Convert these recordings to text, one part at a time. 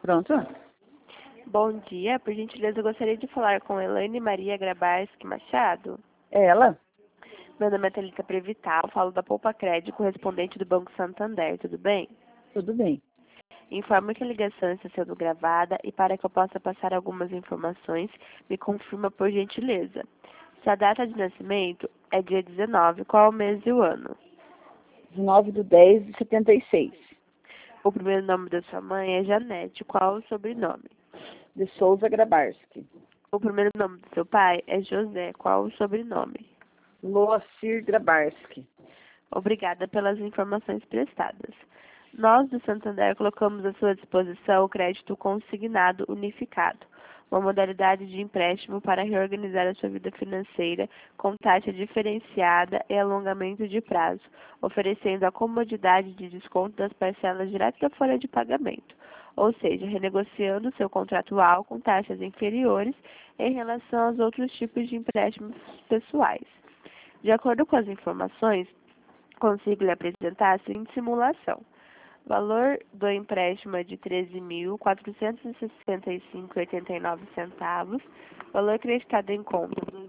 Pronto? Bom dia, por gentileza, eu gostaria de falar com Elaine Maria Grabarski Machado. É ela? Meu nome é Thalita Prevital, falo da Poupa Crédito, correspondente do Banco Santander, tudo bem? Tudo bem. Informo que a ligação está sendo gravada e para que eu possa passar algumas informações, me confirma por gentileza. Sua data de nascimento é dia 19, qual o mês e o ano? 19/10/76. O primeiro nome da sua mãe é Janete, qual o sobrenome? De Souza Grabarski. O primeiro nome do seu pai é José, qual o sobrenome? Loacir Grabarski. Obrigada pelas informações prestadas. Nós, do Santander, colocamos à sua disposição o crédito consignado unificado, uma modalidade de empréstimo para reorganizar a sua vida financeira com taxa diferenciada e alongamento de prazo, oferecendo a comodidade de desconto das parcelas direto da folha de pagamento, ou seja, renegociando seu contratual com taxas inferiores em relação aos outros tipos de empréstimos pessoais. De acordo com as informações, consigo lhe apresentar a seguinte simulação. Valor do empréstimo é de R$ 13.465,89. Valor creditado em conta, R$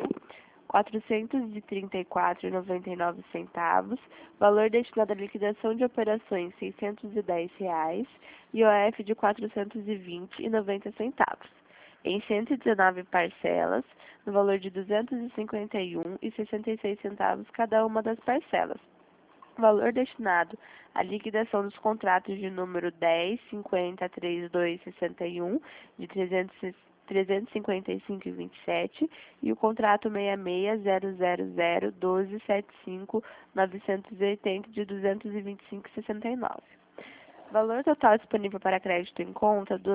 12.434,99. Valor destinado à liquidação de operações, R$ 610. IOF de R$ 420,90. Em 119 parcelas, no valor de R$ 251,66 cada uma das parcelas. Valor destinado à liquidação dos contratos de número 10.50.32.61 de 355,27 e o contrato 66.000.12.75.980 de 225,69. Valor total disponível para crédito em conta, R$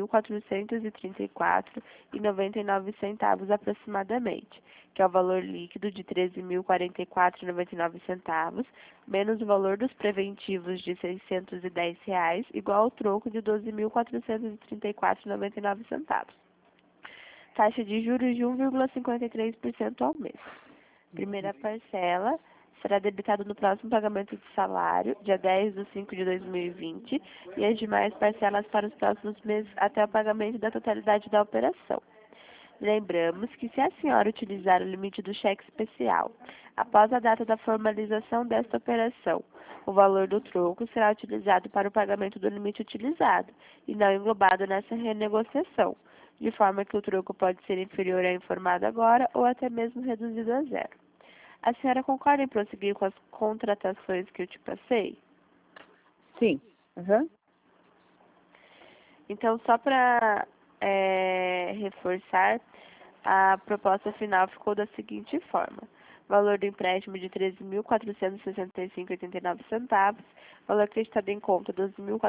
12.434,99 aproximadamente, que é o valor líquido de R$ 13.044,99, menos o valor dos preventivos de R$ 610, igual ao troco de R$ 12.434,99. Taxa de juros de 1,53% ao mês. Primeira parcela será debitado no próximo pagamento de salário, dia 10/5/2020, e as demais parcelas para os próximos meses até o pagamento da totalidade da operação. Lembramos que se a senhora utilizar o limite do cheque especial após a data da formalização desta operação, o valor do troco será utilizado para o pagamento do limite utilizado e não englobado nessa renegociação, de forma que o troco pode ser inferior ao informado agora ou até mesmo reduzido a zero. A senhora concorda em prosseguir com as contratações que eu te passei? Sim. Uhum. Então, só para reforçar, a proposta final ficou da seguinte forma. Valor do empréstimo de R$ 13.465,89. Valor acreditado em conta, R$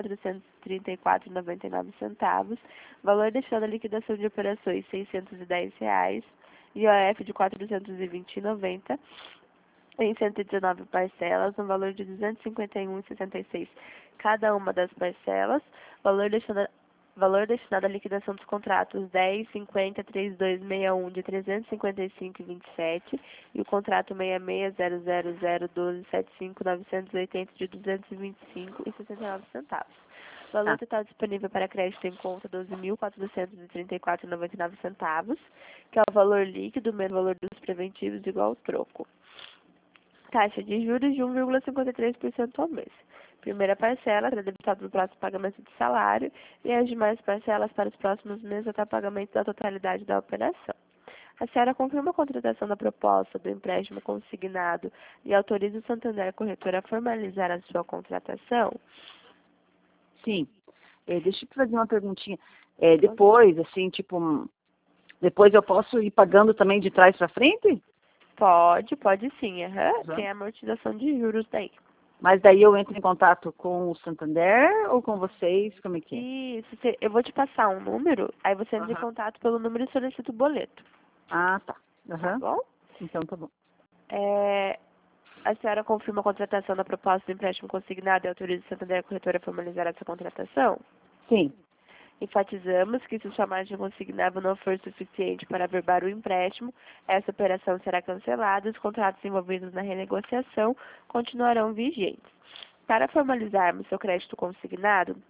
12.434,99. Valor destinado à liquidação de operações, R$ 610. IOF de R$ 420,90 em 119 parcelas, no valor de R$ 251,66 cada uma das parcelas. Valor destinado à liquidação dos contratos 10.50.32.61 de 355,27 e o contrato 66.000.12.75.980 de 225,69. Valor total disponível para crédito em conta, R$ 12.434,99, que é o valor líquido menos o valor dos preventivos igual ao troco. Taxa de juros de 1,53% ao mês. Primeira parcela será debitada no próximo pagamento de salário e as demais parcelas para os próximos meses até o pagamento da totalidade da operação. A senhora confirma a contratação da proposta do empréstimo consignado e autoriza o Santander Corretora a formalizar a sua contratação? Sim. Deixa eu te fazer uma perguntinha. Depois, assim, tipo, depois eu posso ir pagando também de trás para frente? Pode sim. Tem amortização de juros daí. Mas daí eu entro em contato com o Santander ou com vocês? Como é que é? Isso, eu vou te passar um número, aí você entra em contato pelo número e solicita o boleto. Ah, tá. Tá bom? Então tá bom. A senhora confirma a contratação da proposta do empréstimo consignado e autoriza o Santander Corretora a formalizar essa contratação? Sim. Enfatizamos que se sua margem consignável não for suficiente para averbar o empréstimo, essa operação será cancelada e os contratos envolvidos na renegociação continuarão vigentes. Para formalizarmos seu crédito consignado,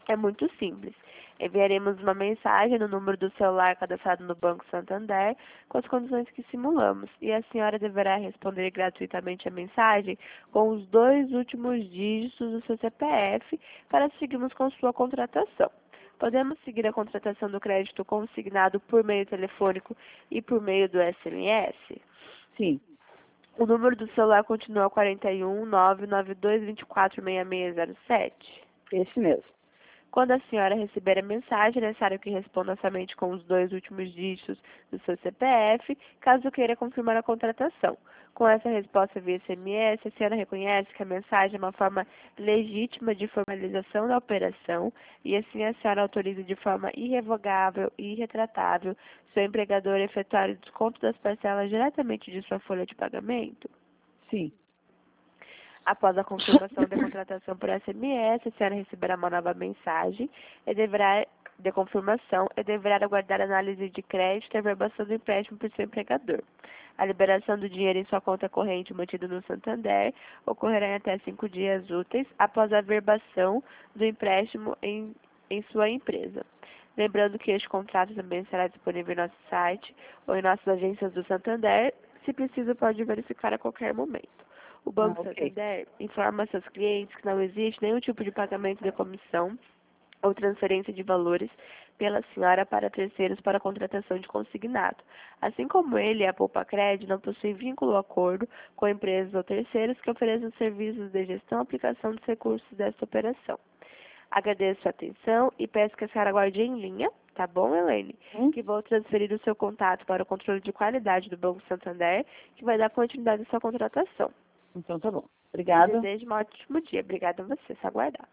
É muito simples. Enviaremos uma mensagem no número do celular cadastrado no Banco Santander com as condições que simulamos e a senhora deverá responder gratuitamente a mensagem com os 2 últimos dígitos do seu CPF para seguirmos com sua contratação. Podemos seguir a contratação do crédito consignado por meio telefônico e por meio do SMS? Sim. O número do celular continua 41 992 24 6607. Esse mesmo. Quando a senhora receber a mensagem, é necessário que responda somente com os 2 últimos dígitos do seu CPF, caso queira confirmar a contratação. Com essa resposta via SMS, a senhora reconhece que a mensagem é uma forma legítima de formalização da operação e assim a senhora autoriza de forma irrevogável e irretratável seu empregador a efetuar o desconto das parcelas diretamente de sua folha de pagamento? Sim. Após a confirmação da contratação por SMS, a senhora receberá uma nova mensagem de confirmação e deverá aguardar análise de crédito e averbação do empréstimo por seu empregador. A liberação do dinheiro em sua conta corrente mantida no Santander ocorrerá em até 5 dias úteis após a averbação do empréstimo em sua empresa. Lembrando que este contrato também será disponível em nosso site ou em nossas agências do Santander. Se precisa, pode verificar a qualquer momento. O Banco Santander informa a seus clientes que não existe nenhum tipo de pagamento de comissão ou transferência de valores pela senhora para terceiros para a contratação de consignado. Assim como ele, a Poupa-Cred não possui vínculo ou acordo com empresas ou terceiros que ofereçam serviços de gestão e aplicação dos recursos desta operação. Agradeço sua atenção e peço que a senhora aguarde em linha, tá bom, Elaine? Que vou transferir o seu contato para o controle de qualidade do Banco Santander, que vai dar continuidade à sua contratação. Então tá bom. Obrigada. Desejo um ótimo dia. Obrigada a você. Só aguardar.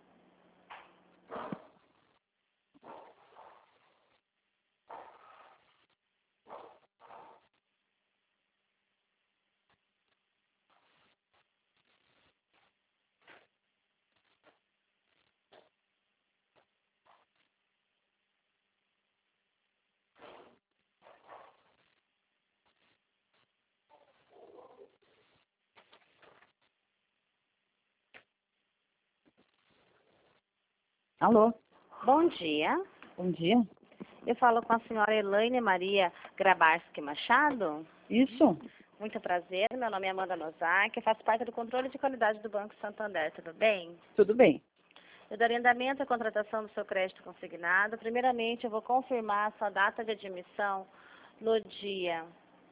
Alô? Bom dia. Bom dia. Eu falo com a senhora Elaine Maria Grabarski Machado. Isso? Muito prazer. Meu nome é Amanda Nozak. Eu faço parte do controle de qualidade do Banco Santander. Tudo bem? Tudo bem. Eu darei andamento à contratação do seu crédito consignado. Primeiramente, eu vou confirmar a sua data de admissão no dia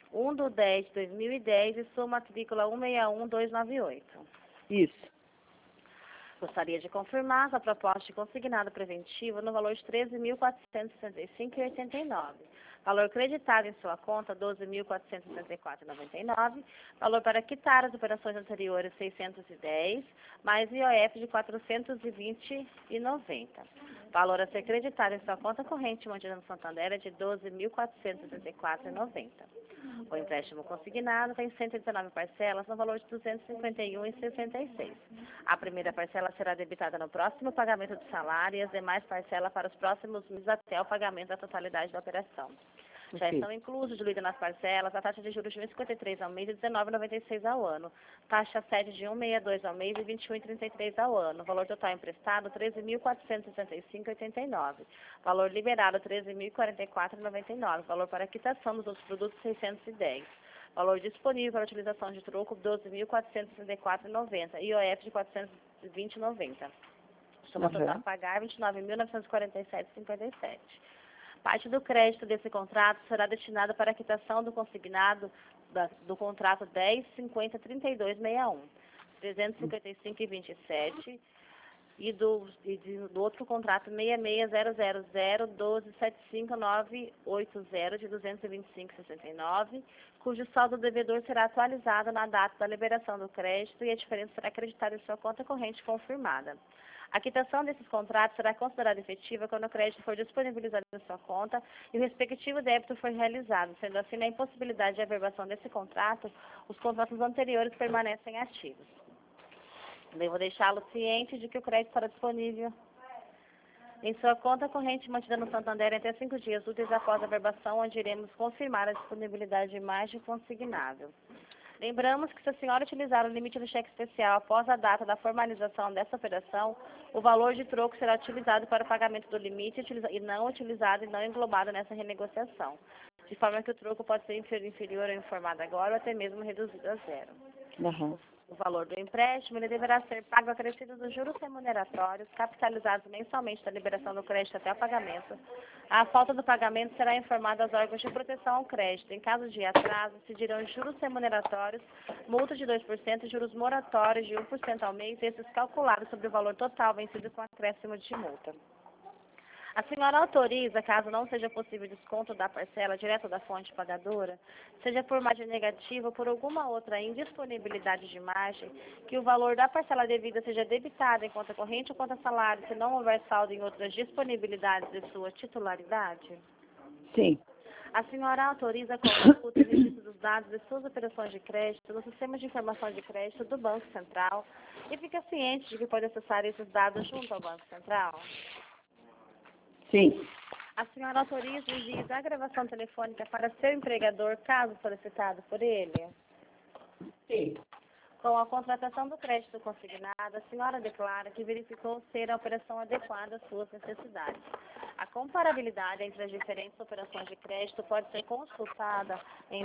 1/10/2010 e sua matrícula 161298. Isso. Gostaria de confirmar a proposta de consignado preventivo no valor de R$ 13.465,89. Valor creditado em sua conta, R$ 12.464,99. Valor para quitar as operações anteriores, R$ 610, mais IOF de R$ 420,90. Valor a ser creditado em sua conta corrente mantida no Santander é de R$ 12.464,90. O empréstimo consignado tem 119 parcelas no valor de R$ 251,66. A primeira parcela será debitada no próximo pagamento do salário e as demais parcelas para os próximos meses até o pagamento da totalidade da operação. Já estão inclusos, diluídas nas parcelas, a taxa de juros de 1,53 ao mês e 19,96 ao ano. Taxa sede de 1,62 ao mês e 21,33 ao ano. Valor total emprestado, R$ 13.465,89. Valor liberado, R$ 13.044,99. Valor para quitação dos outros produtos, R$ 610. Valor disponível para utilização de troco, R$ 12.464,90. IOF de R$ 420,90. Soma total a pagar, R$ 29.947,57. Parte do crédito desse contrato será destinada para a quitação do consignado do contrato 10.50.3261, 355,27 e do outro contrato 66.000.12.75980 de 225,69, cujo saldo devedor será atualizado na data da liberação do crédito e a diferença será acreditada em sua conta corrente confirmada. A quitação desses contratos será considerada efetiva quando o crédito for disponibilizado em sua conta e o respectivo débito for realizado. Sendo assim, na impossibilidade de averbação desse contrato, os contratos anteriores permanecem ativos. Devo deixá-lo ciente de que o crédito estará disponível em sua conta corrente mantida no Santander até 5 dias úteis após a averbação, onde iremos confirmar a disponibilidade de mais de consignável. Lembramos que se a senhora utilizar o limite do cheque especial após a data da formalização dessa operação, o valor de troco será utilizado para o pagamento do limite e não utilizado e não englobado nessa renegociação, de forma que o troco pode ser inferior ao informado agora ou até mesmo reduzido a zero. Uhum. O valor do empréstimo ele deverá ser pago acrescido dos juros remuneratórios, capitalizados mensalmente da liberação do crédito até o pagamento. A falta do pagamento será informada aos órgãos de proteção ao crédito. Em caso de atraso, se dirão juros remuneratórios, multa de 2% e juros moratórios de 1% ao mês, esses calculados sobre o valor total vencido com acréscimo de multa. A senhora autoriza, caso não seja possível desconto da parcela direto da fonte pagadora, seja por margem negativa ou por alguma outra indisponibilidade de margem, que o valor da parcela devida seja debitado em conta corrente ou conta salário, se não houver saldo em outras disponibilidades de sua titularidade? Sim. A senhora autoriza a consulta e registro dos dados de suas operações de crédito no sistema de informação de crédito do Banco Central e fica ciente de que pode acessar esses dados junto ao Banco Central? Sim. A senhora autoriza o envio da gravação telefônica para seu empregador, caso solicitado por ele? Sim. Com a contratação do crédito consignado, a senhora declara que verificou ser a operação adequada às suas necessidades. A comparabilidade entre as diferentes operações de crédito pode ser consultada em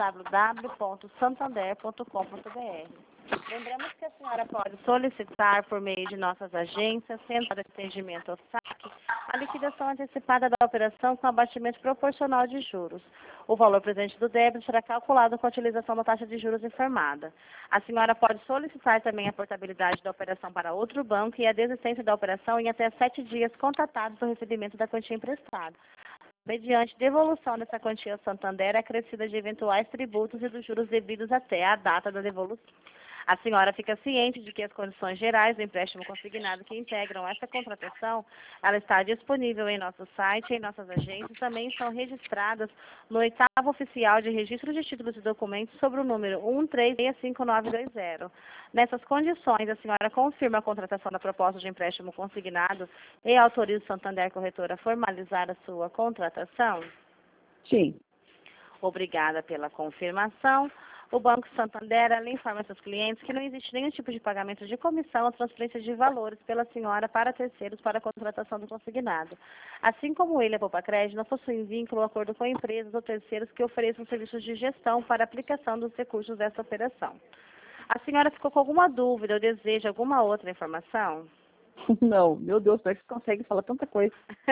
www.santander.com.br. Lembramos que a senhora pode solicitar por meio de nossas agências, centro de atendimento ou saque, a liquidação antecipada da operação com abatimento proporcional de juros. O valor presente do débito será calculado com a utilização da taxa de juros informada. A senhora pode solicitar também a portabilidade da operação para outro banco e a desistência da operação em até 7 dias contatados do recebimento da quantia emprestada, mediante devolução dessa quantia ao Santander acrescida de eventuais tributos e dos juros devidos até a data da devolução. A senhora fica ciente de que as condições gerais do empréstimo consignado que integram essa contratação, ela está disponível em nosso site, em nossas agências, e também são registradas no 8º Oficial de Registro de Títulos e Documentos sobre o número 1365920. Nessas condições, a senhora confirma a contratação da proposta de empréstimo consignado e autoriza o Santander Corretora a formalizar a sua contratação? Sim. Obrigada pela confirmação. O Banco Santander informa seus clientes que não existe nenhum tipo de pagamento de comissão ou transferência de valores pela senhora para terceiros para a contratação do consignado. Assim como ele, a Poupa Crédito, não possui vínculo ou acordo com empresas ou terceiros que ofereçam serviços de gestão para aplicação dos recursos dessa operação. A senhora ficou com alguma dúvida ou deseja alguma outra informação? Não, meu Deus, parece que consegue falar tanta coisa.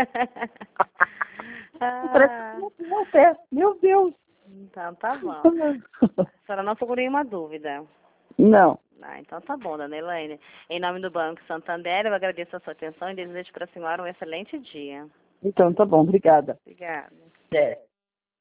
Ah, Meu Deus. então tá bom. A senhora não ficou com nenhuma dúvida? Não. Ah, então tá bom, dona Elaine. Em nome do Banco Santander, eu agradeço a sua atenção e desejo para a senhora um excelente dia. Então tá bom, obrigada. Obrigada. É.